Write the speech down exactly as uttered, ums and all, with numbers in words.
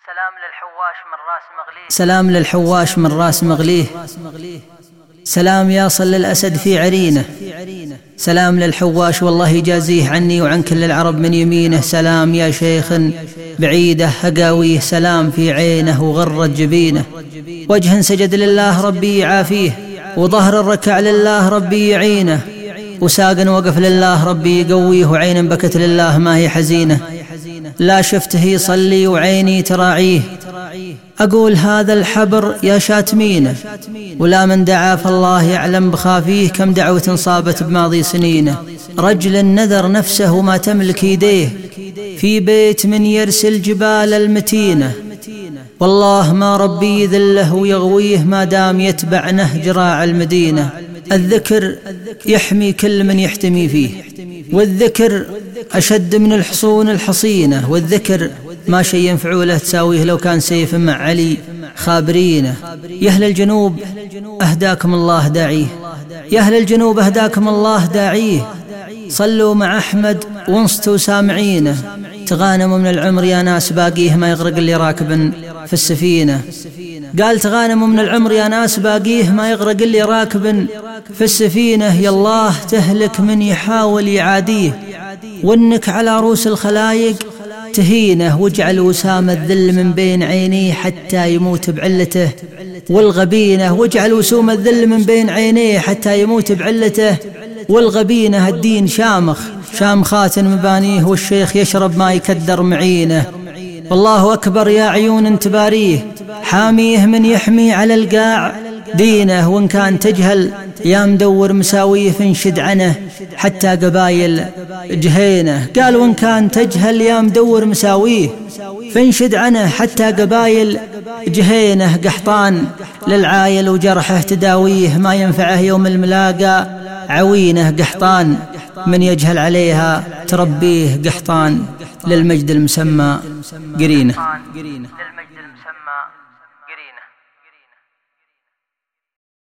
سلام للحواش من راس مغليه. سلام للحواش من راس مغليه. سلام يا صل الأسد في عرينه. سلام للحواش والله يجازيه عني وعن كل العرب من يمينه. سلام يا شيخ بعيده هقاويه. سلام في عينه وغرت جبينه. وجه سجد لله ربي يعافيه، وظهر الركع لله ربي يعينه، وساق وقف لله ربي يقويه، وعين بكت لله ما هي حزينه. لا شفته يصلي وعيني تراعيه، أقول هذا الحبر يا شاتمينه. ولا من دعا فالله يعلم بخافيه، كم دعوة صابت بماضي سنينه. رجل نذر نفسه ما تملك يديه، في بيت من يرسل جبال المتينة. والله ما ربي يذله ويغويه، ما دام يتبع نهج راع المدينة. الذكر يحمي كل من يحتمي فيه، والذكر أشد من الحصون الحصينة. والذكر ما شيء ينفعه له تساويه لو كان سيف مع علي خابرينه. يا أهل الجنوب أهداكم الله داعيه، يا أهل الجنوب أهداكم الله داعيه. صلوا مع أحمد وانصتوا سامعينه. تغانموا من العمر يا ناس باقيه، ما يغرق اللي راكب في السفينة. قال تغانموا من العمر يا ناس باقيه، ما يغرق اللي راكب في السفينة. يا الله تهلك من يحاول يعاديه، وانك على رؤوس الخلايق تهينه. واجعل وسام الذل من بين عينيه، حتى يموت بعلته والغبينة. واجعل وسوم الذل من بين عينيه، حتى يموت بعلته والغبينة. الدين شامخ شامخات مبانيه، والشيخ يشرب ما يكدر معينه. والله أكبر يا عيون تباريه، حاميه من يحمي على القاع دينه. وإن كان تجهل يا مدور مساويه، فانشد عنه حتى قبايل جهينه. قال وإن كان تجهل يا مدور مساويه، فانشد عنه حتى قبايل جهينه. قحطان للعايل وجرحه تداويه، ما ينفعه يوم الملاقى عوينه. قحطان من يجهل عليها تربيه، قحطان للمجد المسمى قرينه. للمجد المسمى